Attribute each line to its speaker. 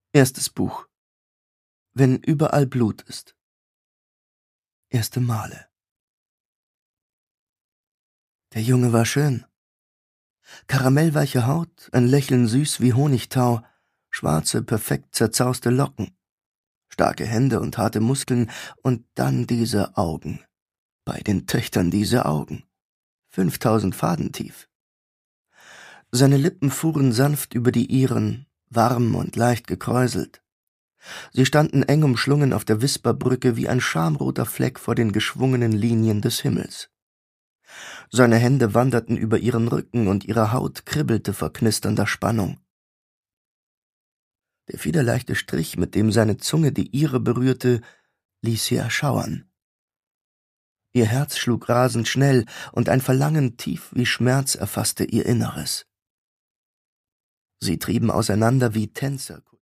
Speaker 1: Erstes Buch. Wenn überall Blut ist. Erste Male. Der Junge war schön. Karamellweiche Haut, ein Lächeln süß wie Honigtau, schwarze, perfekt zerzauste Locken, starke Hände und harte Muskeln, und dann diese Augen. Bei den Töchtern diese Augen. 5000 Faden tief. Seine Lippen fuhren sanft über die ihren, warm und leicht gekräuselt. Sie standen eng umschlungen auf der Wisperbrücke wie ein schamroter Fleck vor den geschwungenen Linien des Himmels. Seine Hände wanderten über ihren Rücken, und ihre Haut kribbelte vor knisternder Spannung. Der federleichte Strich, mit dem seine Zunge die ihre berührte, ließ sie erschauern. Ihr Herz schlug rasend schnell, und ein Verlangen tief wie Schmerz erfasste ihr Inneres. Sie trieben auseinander wie Tänzer.